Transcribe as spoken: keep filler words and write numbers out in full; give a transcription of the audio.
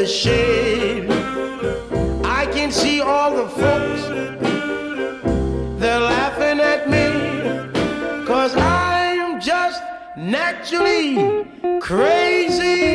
shade. I can see all the folks, they're laughing at me, 'cause I'm just naturally crazy.